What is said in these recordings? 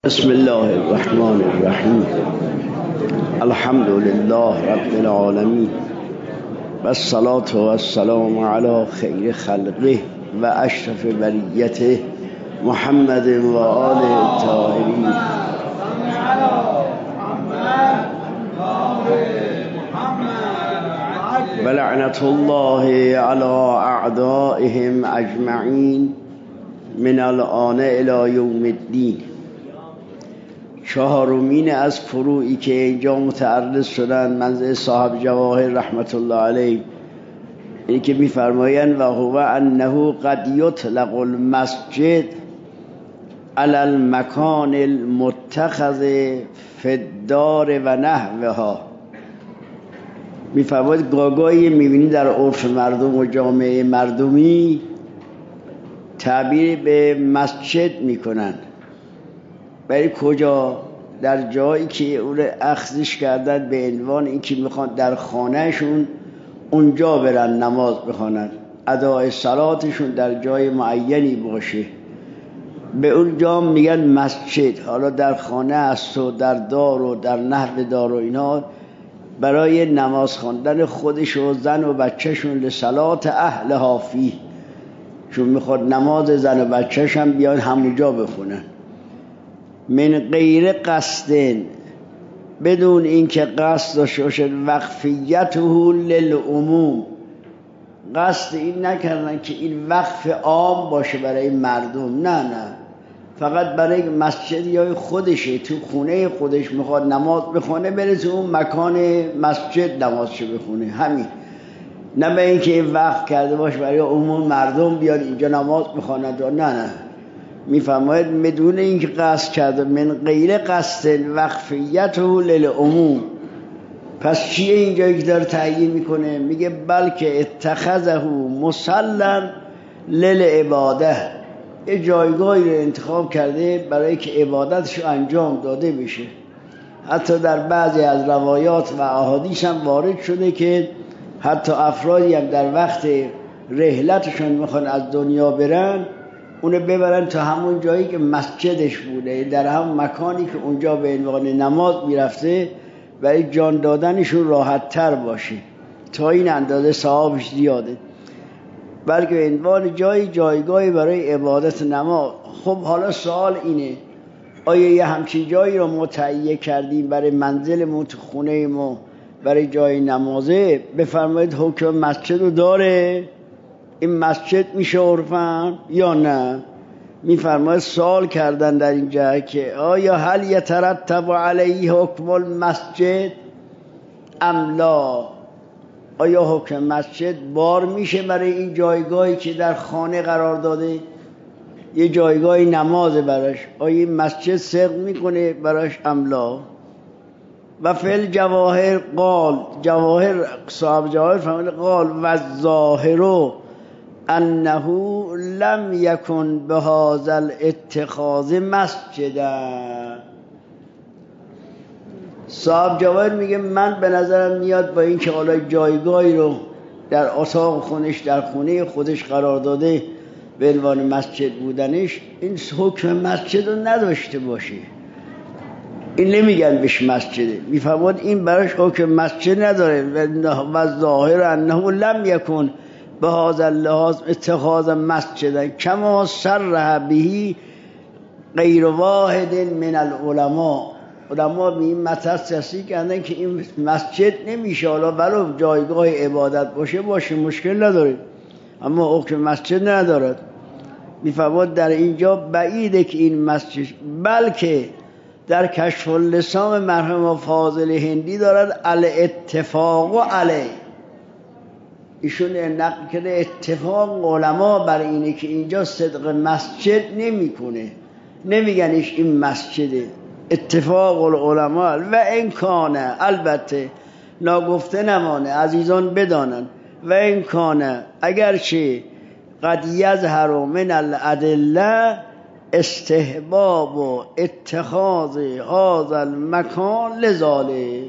بسم الله الرحمن الرحیم. الحمد لله رب العالمین و الصلاة و السلام علی خیر خلقه و اشرف بریته محمد و آله الطاهرین. و لعنت الله علی اعدائهم اجمعین من الآن الی یوم الدین. چهارمین از فروعی که اینجا متعرض شدن منزل صاحب جواهر رحمت الله علیه، اینی که می‌فرمایند و هو انه قد یطلق المسجد علی المکان المتخذ فی الدار و نحوها. می‌فرماید گاگایی می‌بینی در عرف مردم و جامعه مردمی تعبیر به مسجد میکنن. برای کجا؟ در جایی که اون اخذش کردن به عنوان اینکه میخوان در خانهشون اونجا برن نماز بخونن، ادای صلاتشون در جای معینی باشه، به اونجا میگن مسجد. حالا در خانه است و در دار و در نحو دار و اینا، برای نماز خواندن خودش و زن و بچهشون لصلات اهلها فیه، چون میخواد نماز زن و بچهش هم بیان همونجا بخونن. من غیر قصد، بدون اینکه قصد داشته باشه، وقفیته للعموم، قصد این نکردن که این وقف عام باشه برای مردم، نه فقط برای مسجد یا خودشه، تو خونه خودش میخواد نماز بخونه، بره تو اون مکان مسجد نمازشو بخونه، همین. نه به اینکه این وقف کرده باشه برای عموم مردم بیاد اینجا نماز بخونند، نه میفرماید بدون اینکه قصد کرده، من غیر قصد وقفیته للعموم. پس چیه اینجایی که داره تعیین میکنه؟ میگه بلکه اتخذه مصلا للعباده، یه جایگاهی رو انتخاب کرده برای که عبادتش رو انجام داده بشه. حتی در بعضی از روایات و احادیث هم وارد شده که حتی افرادی هم در وقت رحلتشون میخوان از دنیا برن، اونو ببرن تا همون جایی که مسجدش بوده، در همون مکانی که اونجا به عنوان نماز میرفته، برای جان دادنشون راحت تر باشه. تا این اندازه ثوابش زیاده، بلکه به عنوان جایگاهی برای عبادت نماز. خب حالا سوال اینه، آیا یه همچین جایی رو متعیین کردیم برای منزلمون تو خونه ما برای جای نمازه؟ بفرمایید حکم مسجد رو داره؟ این مسجد میشه عرفاً یا نه؟ میفرماید سوال کردن در اینجا که آیا هل یترتب علیه حکم المسجد ام لا، آیا حکم مسجد بار میشه برای این جایگاهی که در خانه قرار داده، یه جایگاهی نماز براش، آیا این مسجد صدق میکنه براش ام لا؟ و فل جواهر قال، جواهر صاحب جواهر فرمود قال و الظاهر انه لم یکن بهذا الاتخاذ مسجدا. صاحب جواهر میگه من به نظرم میاد با این که حالا جایگاهی رو در اتاق خودش در خونه خودش قرار داده به عنوان مسجد بودنش، این حکم مسجد رو نداشته باشه. این نمیگن بهش مسجده، میفهمون این براش حکم مسجد نداره. و ظاهر انه لم یکن به هذا اللحاظ اتخاذ مسجد کما صرح به غیر واحد من العلماء. علما به این مطلب تصریح کردن که این مسجد نمیشه، حالا ولو جایگاه عبادت باشه مشکل نداره، اما حکم مسجد ندارد. میفهمون در اینجا بعیده که این مسجد، بلکه در کشف اللسان مرحوم فاضل هندی دارد الاتفاق علیه، ایشون نقل کرده اتفاق علما بر اینه که اینجا صدق مسجد نمیکنه، نمیگنش این مسجده، اتفاق العلماء. و این کانه، البته ناگفته نمانه، عزیزان بدانن، و این کانه اگرچه قد یظهر من الادله استحباب و اتخاذ هذا المکان لذاله،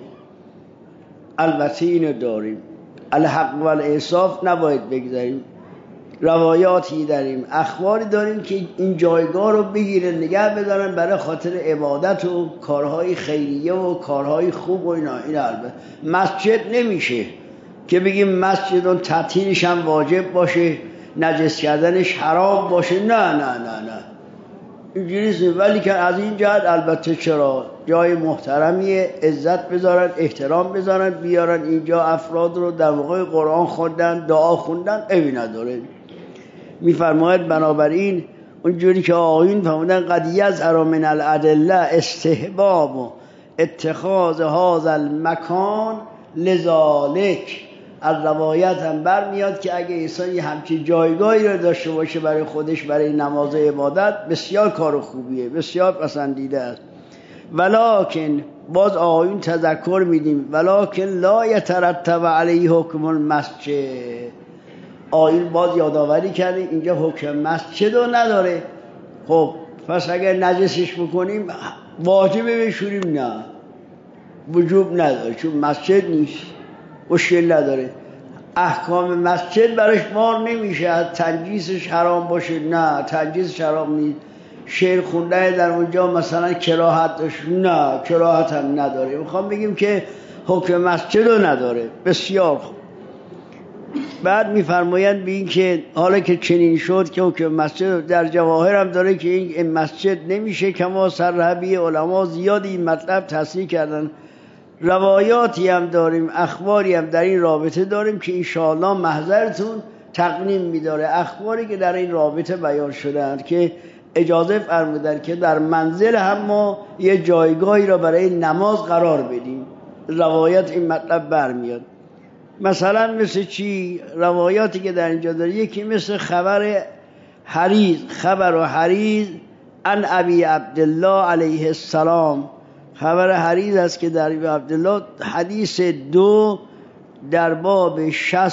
البته اینو داریم، الحق و الانصاف نباید بگذاریم روایاتی داریم، اخباری داریم که این جایگاه رو بگیرن نگه بدارن برای خاطر عبادت و کارهای خیریه و کارهای خوب و اینا. البته مسجد نمیشه که بگیم مسجد اون تعطیلش هم واجب باشه، نجس کردنش حرام باشه. نه اینجوری نیست. ولی که از این جهت البته چرا جای محترمیه، عزت بذارن، احترام بذارن، بیارن اینجا افراد رو در موقع قرآن خوندن، دعا خوندن، عیبی نداره. میفرماید بنابراین اونجوری که آقایون فرمودن قد یظهر من الادله استحباب و اتخاذ هذا المکان لذالک. از روایت هم برمیاد که اگه انسان یه همچین جایگاهی رو داشته باشه برای خودش، برای نماز عبادت، بسیار کار خوبیه، بسیار پسندیده است. ولکن باز آقایون تذکر میدیم ولکن لا یترتب علیه حکم المسجد. آقایون باز یادآوری کرده اینجا حکم مسجد رو نداره. خب پس اگر نجسش بکنیم واجبه بشوریم؟ نه، وجوب نداره، چون مسجد نیست، مشکل نداره. احکام مسجد براش مار نمیشه، تنجیسش حرام باشه؟ نه، تنجیسش حرام نیست. شعر خوندن در اونجا مثلا کراهت داشت؟ نه، کراهت هم نداره. میخوام بگیم که حکم مسجد رو نداره. بسیار خوب. بعد میفرمایند به این که حالا که چنین شد که حکم مسجد در جواهر هم داره که این مسجد نمیشه، کما سرحبی علما زیادی این مطلب تصحیح کردن. روایاتی هم داریم، اخباری هم در این رابطه داریم که انشاءالله محضرتون تقنیم می‌داره. اخباری که در این رابطه بیان شدند که اجازه فرمودن که در منزل هم ما یه جایگاهی را برای نماز قرار بدیم. روایت این مطلب برمیاد. مثلا مثل چی؟ روایاتی که در اینجا داره، یکی مثل خبر حریز عن ابی عبدالله علیه السلام. خبر حریز است که در ابی عبدالله، حدیث 2 در باب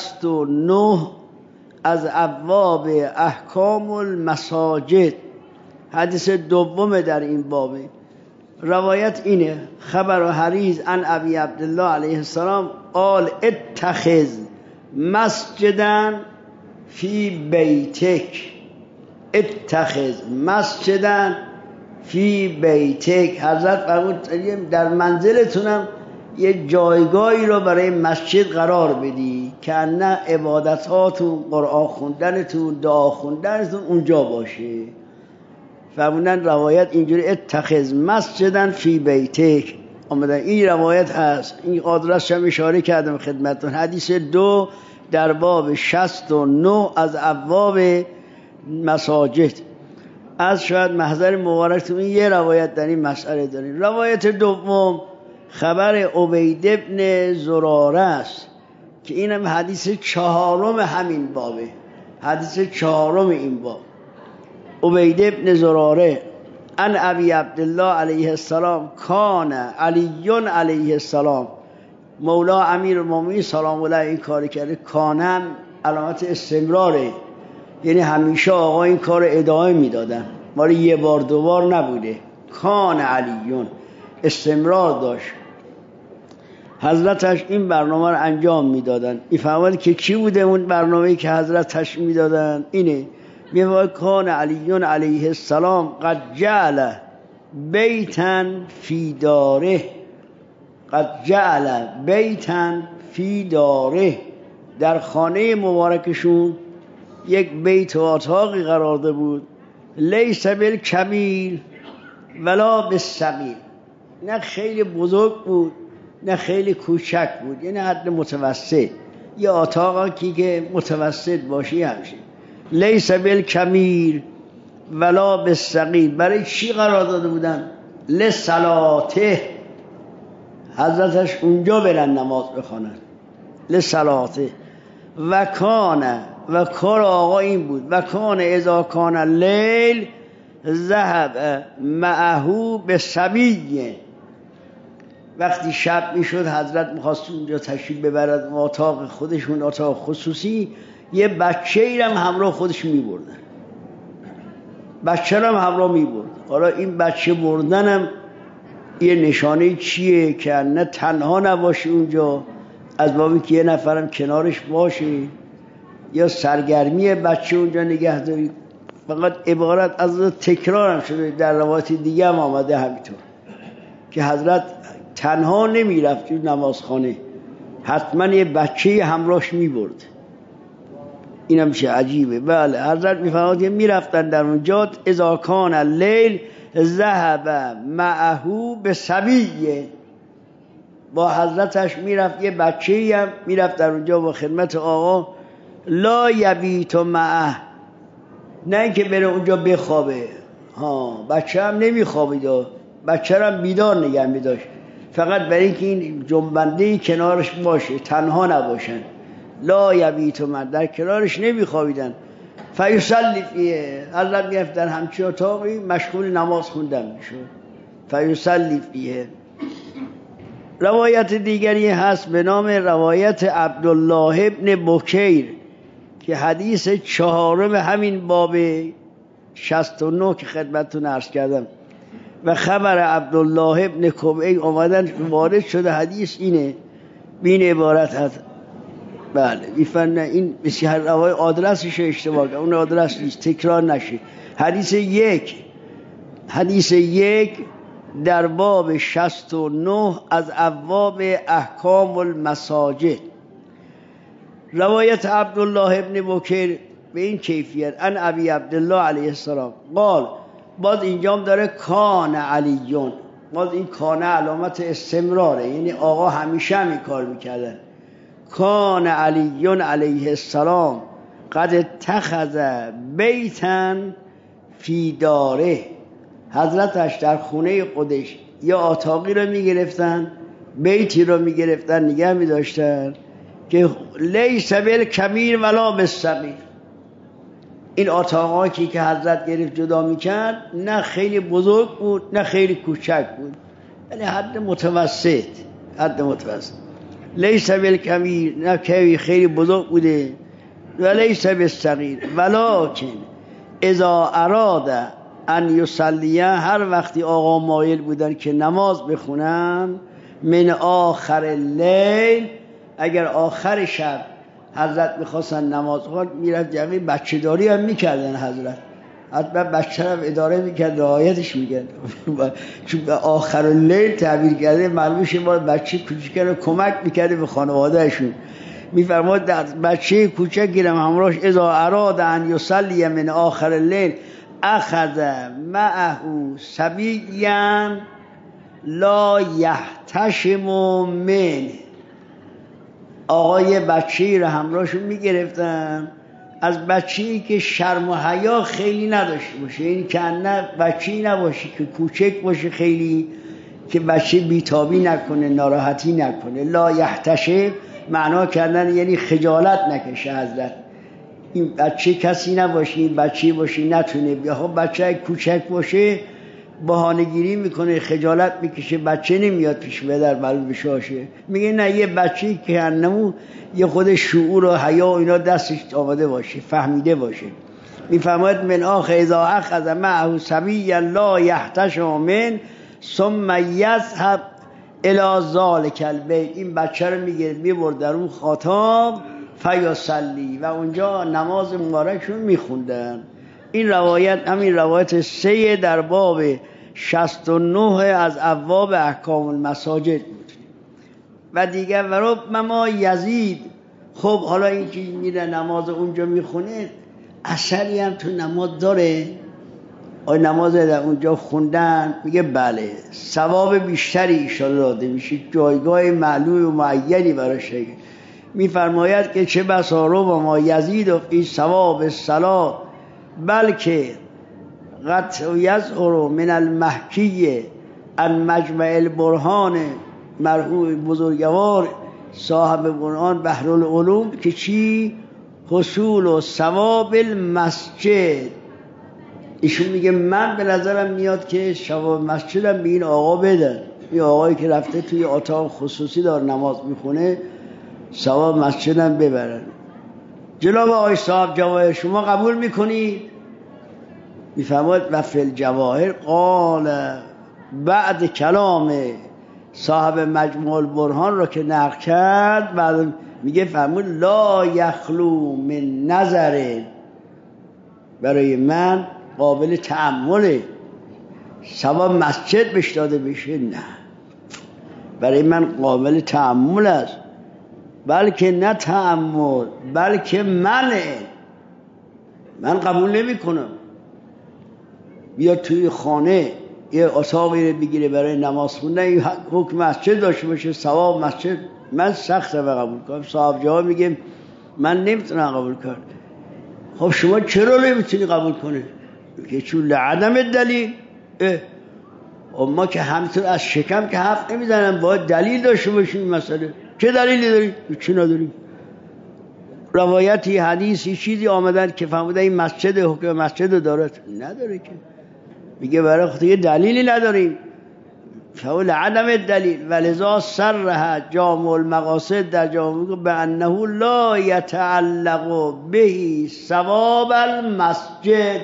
69 از ابواب احکام المساجد، حدیث دوم در این بابه. روایت اینه، خبر حریز عن ابی عبدالله علیه السلام قال اتخذ مسجدا فی بیتک. اتخذ مسجدا فی بیتک. حضرت فرمود در منزلتونم یه جایگاهی رو برای مسجد قرار بدی که نه عبادتاتون، قرآن خوندنتون، دعا خوندنتون اونجا باشه. فرمودن روایت اینجوری اتخذ مسجدا فی بیتک آمدن. این روایت هست، این آدرس هم اشاره کردم خدمتتون. حدیث 2 در باب 69 از ابواب مساجد. از شاید محضر مبارکتون یه روایت در این مسئله داریم. روایت دوم خبر عبید ابن زراره است که اینم حدیث 4 همین بابه، حدیث 4 این باب. عبید ابن زراره عن ابی عبدالله علیه السلام کان علی علیه السلام مولا امیرالمومنین سلام الله این کار کرده. کانم علامت استمراره، یعنی همیشه آقا این کار ادامه میدادن، مال یه بار دو بار نبوده. کان علیون استمرار داشت، حضرتش این برنامه رو انجام میدادن. این فهمید که چی بوده اون برنامه‌ای که حضرتش میدادن؟ اینه، میگه کان علیون علیه السلام قد جعل بیتن فی داره. قد جعل بیتن فی داره، در خانه مبارکشون یک بیت و اتاقی قرار داده بود. لیس بالکبیر ولا بالصغیر، نه خیلی بزرگ بود نه خیلی کوچک بود، یعنی حد متوسط، یه اتاقی که متوسط باشی همشه. لیس بالکبیر ولا بالصغیر. برای چی قرار داده بودن؟ لصلاته، حضرتش اونجا برن نماز بخونن، لصلاته. و کان، و کار آقا این بود، و کان اذا کان اللیل ذهب معه بصبی. وقتی شب میشد حضرت میخواست اونجا تشریف ببرد، اتاق خودشون، اتاق خصوصی، یه بچه ای هم همراه خودش میبردن، بچه هم همراه میبرد. حالا این بچه بردنم یه نشانه چیه؟ که نه تنها نباشه اونجا، از بابی که یه نفرم کنارش باشه. یا سرگرمی بچه اونجا نگه دارید. فقط عبارت از تکرار هم شده، در روایت دیگه هم آمده همینطور که حضرت تنها نمی رفت تو نمازخانه، حتما یه بچه همراهش می برد. این هم چه عجیبه. بله حضرت می فرماید که می رفتن در اونجا، اذا کان اللیل ذهب معه بصبیه، با حضرتش می رفت، یه بچه‌ای هم می رفت در اونجا با خدمت آقا، لا یبیت معه، نه اینکه بره اونجا بخوابه، بچه هم نمی خوابید، بچه هم بیدار نگه می داشت، فقط برای اینکه این جنبنده کنارش باشه، تنها نباشن. لا یبیت معه، در کنارش نمی خوابیدن. فیصلی فیه، حضرت می رفتن همچین اتاقی مشغول نماز خوندن می شد. فیصلی فیه. روایت دیگری هست به نام روایت عبدالله ابن بکیر که حدیث چهارم همین باب 69 که خدمتتون عرض کردم، و خبر عبدالله ابن کبعی آمدن وارد شده. حدیث اینه، بین عبارت هست. بله میفرمه این بسیار روای آدرسش اشتباه کرد، اون آدرس نیست، تکرار نشه. حدیث یک در باب 69 از ابواب احکام المساجد. روایت عبدالله ابن بکیر به این کیفیت، ان ابی عبدالله علیه السلام قال، باز اینجام داره کان علیون، باز این کان علامت استمراره، یعنی آقا همیشه همین کار میکردن. کان علیون علیه السلام قد اتخذ بیتا فی داره، حضرتش در خونه خودش یا اتاقی رو میگرفتن، بیتی رو میگرفتن نگه میداشتن که لیس بالکبیر ولا بالصغیر. این اتاقی که حضرت گرفت جدا میکرد، نه خیلی بزرگ بود نه خیلی کوچک بود، یعنی حد متوسط. لیس بالکبیر، نه خیلی بزرگ بوده، و لیس بالصغیر، ولکن اذا اراد ان یصلیه، هر وقتی آقا مایل بودن که نماز بخونن، من آخر اللیل، اگر آخر شب حضرت میخواستن نماز خواند، میرفت جمعی بچه داری هم میکردن حضرت، حتما بچه هم اداره میکرد، رعایتش میکرد چون آخر اللیل تعبیر کرده، معلومه ما بچه کوچیک رو کمک میکرده به خانوادهشون. میفرماد در بچه کوچکی رو همراهش، اذا اراد ان یصلی من آخر اللیل اخذ معه صبیا لا یحتشم منه، آقای بچه‌ای رو همراهشون میگرفتن، از بچه‌ای که شرم و حیا خیلی نداشته باشه، این که نه بچه‌ای نباشه که کوچک باشه خیلی، که بچه بیتابی نکنه، ناراحتی نکنه. لا یحتشم معنا کردن یعنی خجالت نکشه حضرت، این بچه کسی نباشه، این بچه باشه نتونه بیا. بچه کوچک باشه بهانه‌گیری میکنه، خجالت میکشه، بچه نمیاد پیش پدر معلوم بشه. میگه نه، یه بچه‌ای که انمو یه خود شعور و حیا و اینا دستش آمده باشه، فهمیده باشه. میفرماید من آخر اذا اخذ معه صبیا لا یحتشم من ثم یذهب الی ذلک البیت، این بچه رو میبرد در اون خاتم، فیصلی، و اونجا نماز مبارکشون میخوندن. این روایت همین روایت 3 در باب 69 از ابواب احکام المساجد بود. و دیگر وربما یزید، خب حالا این که میره نماز اونجا میخونه اثری هم تو نماز داره؟ آیا نماز در اونجا خوندن؟ میگه بله، ثواب بیشتری ایشالا داده میشه، جایگاه معلوم و معینی براش. میفرماید که چه بسا ربما یزید و فی ثواب الصلاة، بلکه قد یظهر من المحکی ان مجمع البرهان، مرحوم بزرگوار صاحب قرآن بحرالعلوم، که چی؟ حصول و ثواب المسجد. ایشون میگه من به نظرم میاد که ثواب مسجدم به این آقا بدن، این آقایی که رفته توی اتاق خصوصی دار نماز میخونه، ثواب مسجدم ببرن. جناب آقای صاحب جواهر شما قبول میکنید؟ میفرماید و فی الجواهر قال بعد کلام صاحب مجموع البرهان رو که نقل کرد بعد میگه فرمود لا یخلو من نظر، برای من قابل تأمله. ثواب مسجد بهش داده بشه نه، برای من قابل تأمل است، بلکه نه تأمل بلکه منه. من قبول نمی کنم بیا توی خانه یه اتاقی رو بگیره برای نماز خوندن این حکم مسجد داشته باشه، ثواب مسجد. من سخته به قبول کنم. صاحب جواب میگه من نمیتونم قبول کنم. خب شما چرا نمیتونی قبول کنی؟ که چون لعدم دلیل. ما که همینطور از شکم که حرف نمیزنم، باید دلیل داشته باشیم این مسئله. چه دلیلی داریم؟ چی نداریم. روایتی حدیثی چیزی آمدن که فهمیدن این مسجد حکم مسجد دارد، نداره که. میگه برای خود یه دلیلی نداریم. فول عدم دلیل ولذا صرح جامع المقاصد در جامع به انه لا یتعلق به ثواب المسجد.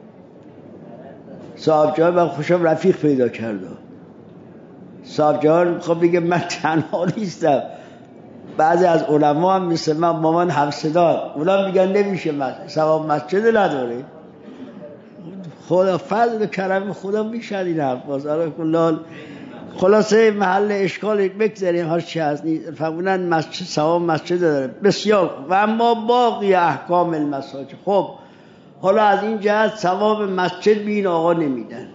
صاحب جان من خوشم رفیق پیدا کرده. صاحب جان خب بگه من تنها نیستم، بعضی از علما هم مثل من با من همصدا، اونا میگن نمیشه ثواب مسجد نداره. خدا فضل و کرم خدا میشد این حرف باز. خلاصه محل اشکال بگذاریم هر چی هست. فرمودن مسجد ثواب مسجد داره بسیار، و اما باقی احکام المساجد. خب حالا از این جهت ثواب مسجد به این آقا نمیدن.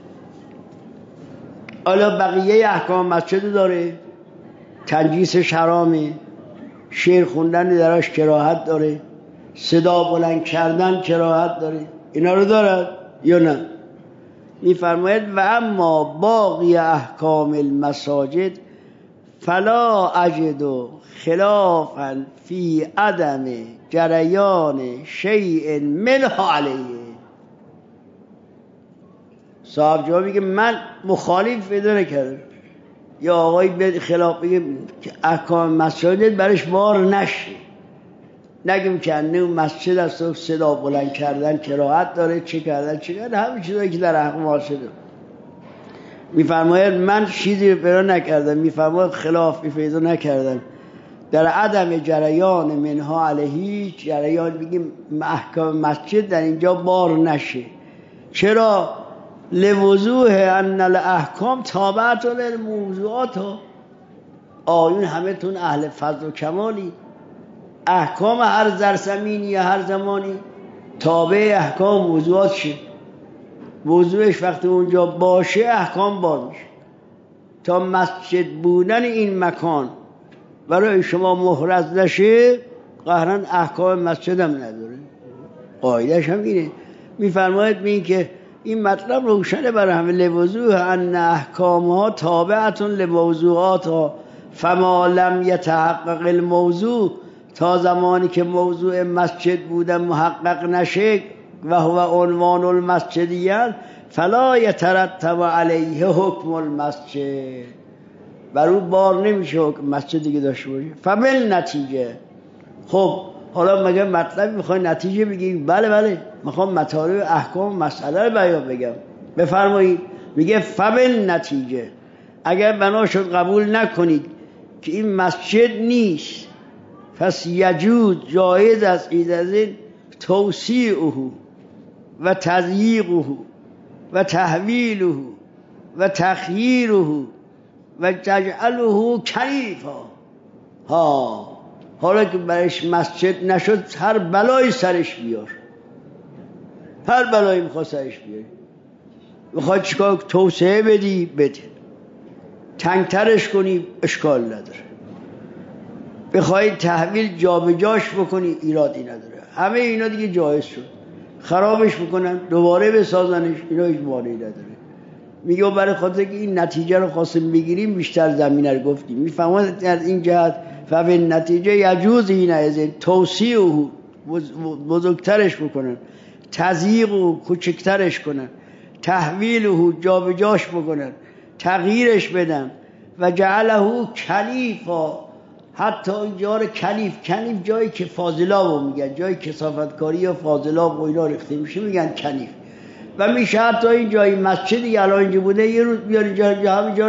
حالا بقیه احکام مسجد داره، تنجیسش حرامه، شعر خوندن درش کراهت داره، صدا بلند کردن کراهت داره، اینا رو دارد یا نه؟ میفرماید و اما باقی احکام المساجد فلا اجد خلافا فی عدم جریان شیء منها علیه. صاحب جواب میگه من مخالف پیدا نکردم. یا آقای به خلاف بگه که احکام مساجد برش بار نشه، نگیم که نه مسجد است و صدا بلند کردن کراهت داره، چه کردن همین چیزایی که در احکام مساجد. میفرماید من چیزی پیدا نکردم، میفرماید خلاف پیدا نکردم در عدم جریان منها علیه. جریان بگیم احکام مسجد در اینجا بار نشه. چرا؟ لوضوح ان الاحکام تابعت للموضوعات. آیون همه تون اهل فضل و کمالی، احکام هر زرزمینی یا هر زمانی تابع احکام موضوعات شه. موضوعش وقتی اونجا باشه احکام بار میشه. تا مسجد بودن این مکان برای شما محرز نشه قهرن احکام مسجد هم نداره. قاعدش هم اینه. میفرماید بین که این مطلب روشنه برای همه. لوضوح ان احکامها تابعتون لموضوعاتها فما لم یتحقق الموضوع، تا زمانی که موضوع مسجد بودن محقق نشه و هو عنوان المسجدیان فلا یترتب علیه حکم المسجد، بر او بار نمیشه حکم مسجدی که داشته باشه. فمن نتیجه. خب حالا مگه مطلب میخوای نتیجه بگیم؟ بله میخوام مطالب احکام مسئله رو بیان بگم. بفرمایید. میگه فمن نتیجه، اگر بنا شد قبول نکنید که این مسجد نیست، پس یجوز جایز است این توسیعه و تضییقه و تحویله و تخییره و تجعله کنیفا. حالا که برش مسجد نشد هر بلایی سرش بیار، هر بلایی میخواد سرش بیاری. میخواد چیکار توسعه بدی بده، تنگترش کنی اشکال نداره، بخوای تحویل جابجاش بکنی ایرادی نداره. همه اینا دیگه جایز شد. خرابش بکنن دوباره بسازنش اینا هیچ مانعی نداره. میگه برای خاطر که این نتیجه رو خواستیم بگیریم بیشتر زمینه رو گفتیم. میفهمید از این جهت فبن نتیجه یجوز این از توسیع و بزرگترش بکنن، تضییق و کوچکترش کنن، تحویل و جابجاش بکنن، تغییرش بدن و جعله کلیفا. حتی اینجا رو کلیف جایی که فاضلاب میگن، جایی کثافتکاری یا فاضلاب و اینا ریخته میشه میگن کلیف. و میشه حتی این جایی مسجدی الان اینجا بوده یه روز بیاری اینجا همینجا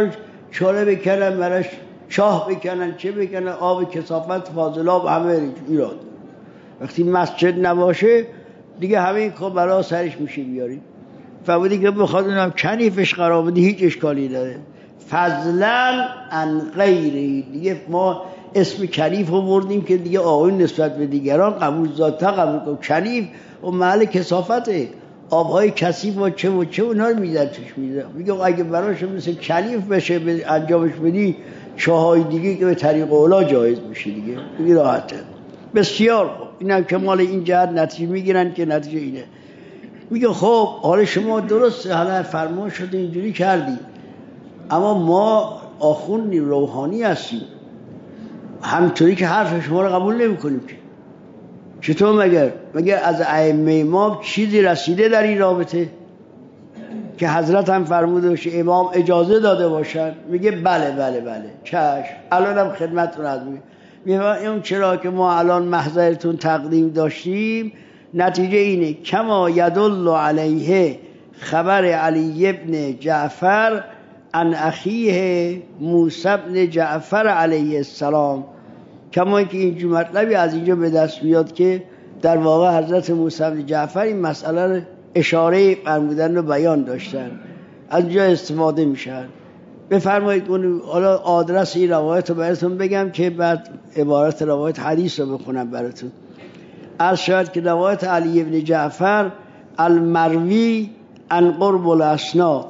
چاله بکنن براش، چاه بکنن، چه بکنن، آب کثافت فاضلاب همه ایراد. وقتی مسجد نباشه دیگه همه این کار برای سرش میشه بیاری. فبودی که بخواد اونم کنیفش قرار بده هیچ اشکالی داره. فضلا عن غیری، دیگه ما اسم کنیف رو بردیم که دیگه آقایون نسبت به دیگران قبول ذاتا قبول کنیم. کنیف و محل کثافته، آبهای کثیف و چه اونها رو میزن توش میزن. میگه اگه براش مثل کنیف بشه انجامش بدی، چاهای دیگه که به طریق اولا جایز میشه دیگه راحته. بسیار خوب. اینم که مال این جهت نتیجه میگیرن که نتیجه اینه. میگه خب حالا شما درست حالا فرمان شده اینجوری کردی، اما ما آخوندیم روحانی هستیم، همطوری که حرف شما رو قبول نمی کنیم. چطور مگر از ائمه ما چیزی رسیده در این رابطه که حضرت هم فرموده باشه امام اجازه داده باشن؟ میگه بله چشم، الانم خدمتتون عرض میگه اون چرا که ما الان محضرتون تقدیم داشتیم نتیجه اینه کما یدل علیه خبر علی ابن جعفر عن اخیه موسی ابن جعفر علیه السلام، کما اینکه این مطلبی از اینجا به دست بیاد که در واقع حضرت موسی ابن جعفر این مسئله رو اشاره فرمودن و بیان داشتن، از اینجا استفاده میشن. بفرمایید حالا آدرس این روایت رو براتون بگم که بعد عبارت روایت حدیث رو بخونم براتون. از شاید که روایت علی ابن جعفر المروی عن قرب الاسناد،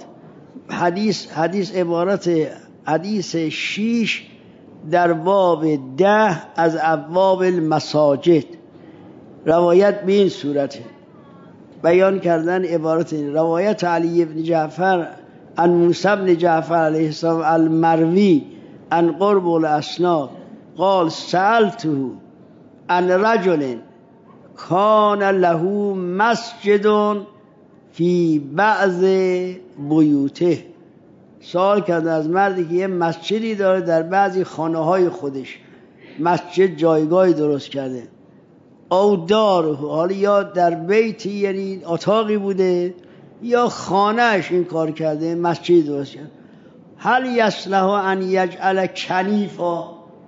حدیث عبارت حدیث 6 در باب 10 از ابواب المساجد، روایت به این صورته. بیان کردن عبارت این روایت علی ابن جعفر عن موسی ابن جعفر علیه السلام المروی عن قرب الاسناد قال سألته عن رجل کان له مسجد فی بعض بیوته، سوال کرده از مردی که یه مسجدی داره در بعضی خانه های خودش، مسجد جایگاهی درست کرده. او داره، حالا یا در بیتی یعنی اتاقی بوده یا خانهش این کار کرده، مسجد درست کرده. هل یصلح ان یجعل کنیفا،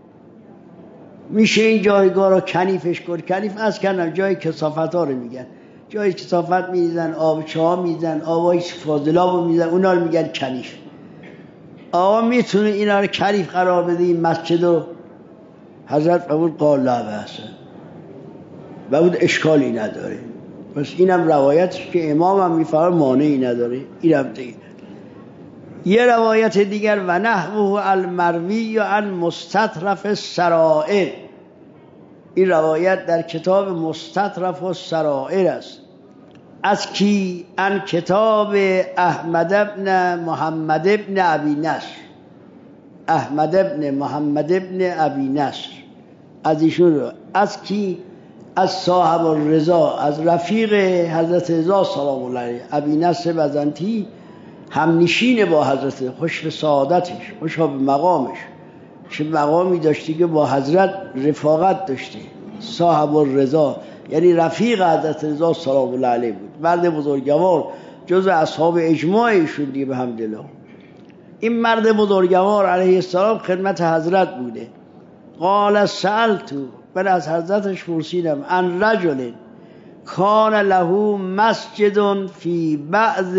میشه این جایگاه رو کنیفش کرد؟ کنیف از کنم جای کثافت ها رو میگن، جای کثافت میزن، آبچه ها میزن، آبای فاضلاب رو میزن، اونا رو میگن کنیف. آقا میتونه اینا رو کنیف قرار بده این مسجد رو؟ حضرت فرمود قال لا بأس، و بود اشکالی نداره. پس اینم روایتش که امام هم میفرماید مانعی نداره. اینم دیگه یه روایت دیگر و نحوه المروی عن مستطرف السرائر، این روایت در کتاب مستطرف السرائر است. از کی؟ عن کتاب احمد ابن محمد ابن ابی نصر، احمد ابن محمد ابن ابی نصر، از ایشون رو. از کی؟ از صاحب الرضا، از رفیق حضرت رضا سلام الله علیه، ابی نصر بزنطی، هم نشین با حضرت، خوش به سعادتش، خوش به مقامش، چه مقامی داشتی که با حضرت رفاقت داشتی. صاحب الرضا یعنی رفیق حضرت رضا سلام الله علیه بود، مرد بزرگوار، جز اصحاب اجماع ایشون دیگه به حمدالله. این مرد بزرگوار علیه السلام خدمت حضرت بوده. قال سألتو، من از حضرتش پرسیدم، عن رجل کان له مسجد فی بعض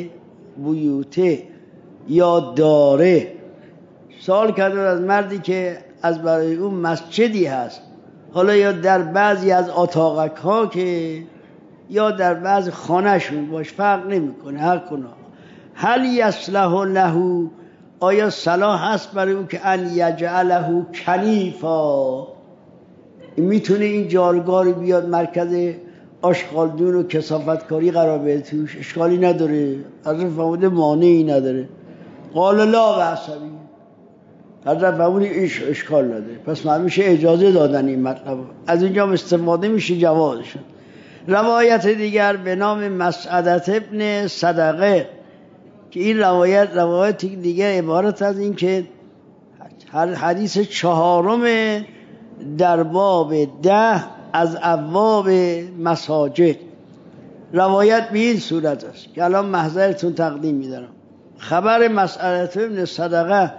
بیوته یا داره، سوال کردن از مردی که از برای اون مسجدی هست، حالا یا در بعضی از اتاقک ها که یا در بعض خانهشون باش، فرق نمیکنه هر کنا. هل یصلح له، آیا صلاح هست برای اون که ان یجعله کنیفا، میتونه این جایگاه بیاد مرکز آشغالدون و کثافتکاری قرار بده توش؟ اشکالی نداره، حضرت فرموده مانعی نداره. قال لا بأس به، حضرت فرموده ایش اشکال نداره. پس من میشه اجازه دادن این مطلب، از اینجا استفاده میشه جوازشون. روایت دیگر به نام مسعدت ابن صدقه، که این روایت دیگر عبارت از این که حدیث 4 در باب 10 از ابواب مساجد، روایت به این صورت است که الان محضرتون تقدیم می‌دارم. خبر مسئله ابن صدقه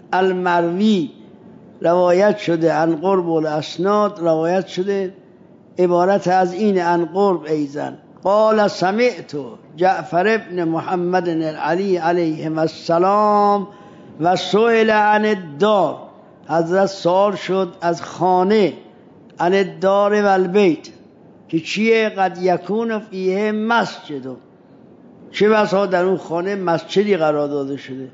المروی روایت شده، عن قرب الاسناد روایت شده، عبارت از این عن قرب ایزن قال سمعت جعفر ابن محمد العلی علیه السلام و سئل عن الدار، حضرت سوال شد از خانه، عن الدار و البیت که چیه؟ قد یکون فیه مسجد، چه بسا در اون خانه مسجدی قرار داده شده.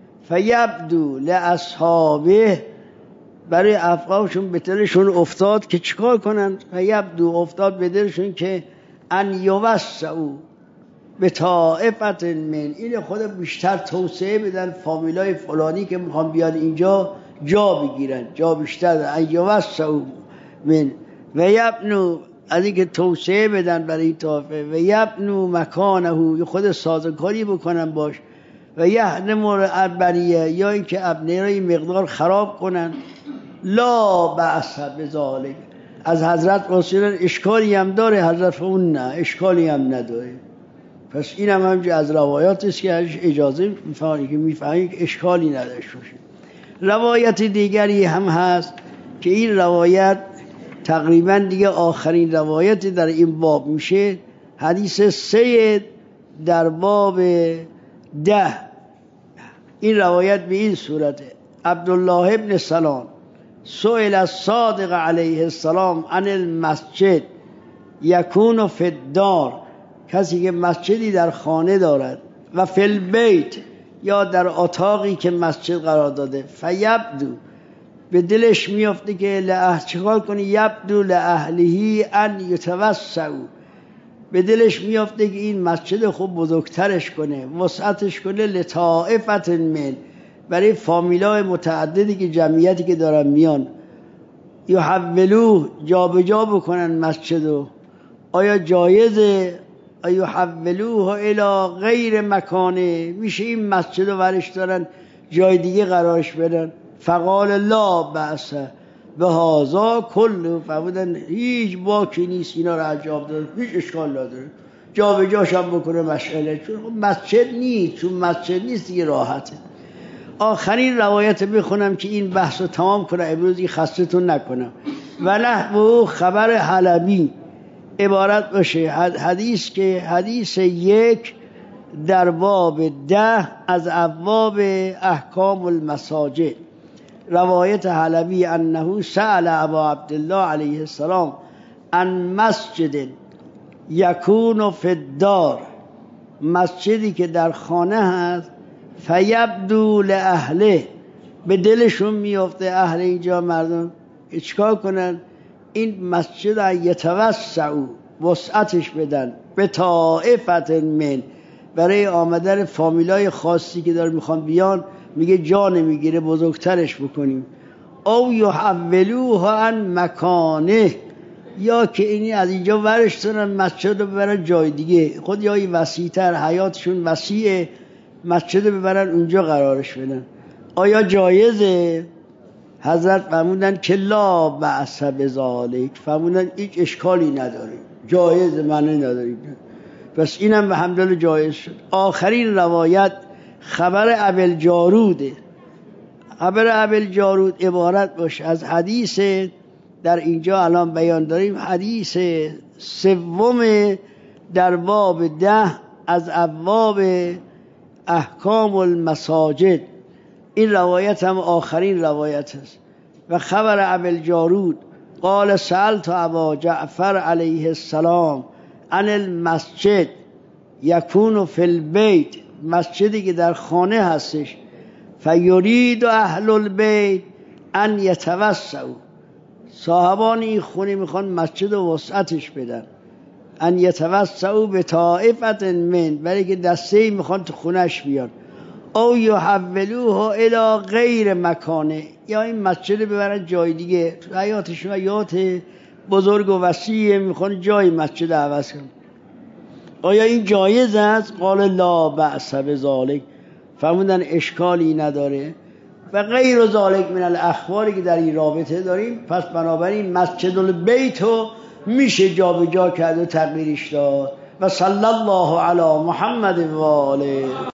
فیبدو لاصحابه، برای افقاهشون به دلشون افتاد که چیکار کنن؟ فیبدو افتاد به دلشون که ان یوسعوا به طائفت من، این خود بیشتر توسعه بدن فامیلای فلانی که میخوان بیان اینجا جا بگیرن، جا بیشتر ان یوسعوا من و یبنو، از اینکه توسعه بدن برای این طائفه، و یبنو مکانه، خود سازوکاری بکنن باش، و یهدم البریه، یا اینکه ابنه را این مقدار خراب کنن. لا بأس بذالک، از حضرت رسولن اشکالی هم داره؟ حضرت اون نه، اشکالی هم نداره. پس این هم همجور از روایات است که ازش اجازه میفهمید که اشکالی نداشته باشه. روایت دیگری هم هست که این روایت تقریبا دیگه آخرین روایت در این باب میشه، حدیث 3 در باب 10. این روایت به این صورته: عبدالله ابن سلام سئل الصادق علیه السلام عن المسجد یکون فی الدار، کسی که مسجدی در خانه دارد، و فی البیت، یا در اتاقی که مسجد قرار داده، فیبدو، به دلش میافته که چیکار کنه؟ یبدو لاهله ان یتوسعوا، به دلش میافته که این مسجد خوب بزرگترش کنه، وسعتش کنه، لطائفت من، برای فامیلای متعددی که جمعیتی که دارن میان، یحولوه، جا به جا بکنن مسجدو. آیا جایزه؟ یحولوه الی غیر مکانه، میشه این مسجدو ورش دارن جای دیگه قرارش بدن؟ فقال لا بأس بهذا کله، فرمودن هیچ باکی نیست اینا رو انجام داد، هیچ اشکال نداره، جا به جاش هم بکنه مشغله، چون مسجد نیست، چون مسجد نیست دیگه راحته. آخرین روایت بخونم که این بحث رو تمام کنم، امروزی خستتون نکنم. و نحو خبر حلبی عبارت باشه حدیث که حدیث 1 در باب 10 از ابواب احکام المساجد، روایت حلبی انه سأل ابا عبدالله علیه السلام عن مسجد یکون فی الدار، مسجدی که در خانه هست، فیبدو لاهله، به دلشون میافته اهل اینجا مردم چیکار کنن؟ این مسجد یتوسعوا، وسعتش بدن، به طائفت من، برای آمدن فامیلای خاصی که داره میخوان بیان، میگه جا نمیگیره بزرگترش بکنیم. او یحولوها عن مکانه، یا که اینی از اینجا ورش دارن مسجد رو ببرن جای دیگه، خود یا این وسیع‌تر، حیاتشون وسیعه، مسجد رو ببرن اونجا قرارش بدن. آیا جایزه؟ حضرت فرمودن که لا بأس بذالک، فرمودن هیچ اشکالی نداره، جایز، معنی نداره. پس اینم به حمدالله جایز شد. آخرین روایت خبر ابوالجاروده. خبر ابوالجارود عبارت باشه از حدیث در اینجا الان بیان داریم، حدیث 3 در باب 10 از ابواب احکام المساجد. این روایت هم آخرین روایت است. و خبر ابوالجارود قال سألت ابا جعفر علیه السلام عن المسجد یکون فی البیت، مسجدی که در خانه هستش، فیرید اهل البیت ان یتوسعوا، صاحبان این خونه میخوان مسجد و وسعتش بدن، ان یتوسعوا به طائفت من، برای که دسته میخوان تو خونش بیان. او یحولوها الی غیر مکانه، یا این مسجد ببرن جای دیگه، حیاتشون حیات بزرگ و وسیعه، میخوان جای مسجد عوض کنن. آیا این جایز است؟ قال لا بأس بذالک، فرمودن اشکالی نداره. و غیر ذالک من الاخباری که در این رابطه داریم، پس بنابراین مسجد البیت رو میشه جا به جا کرد و تغییرش داد. و صلی الله علی محمد و آله.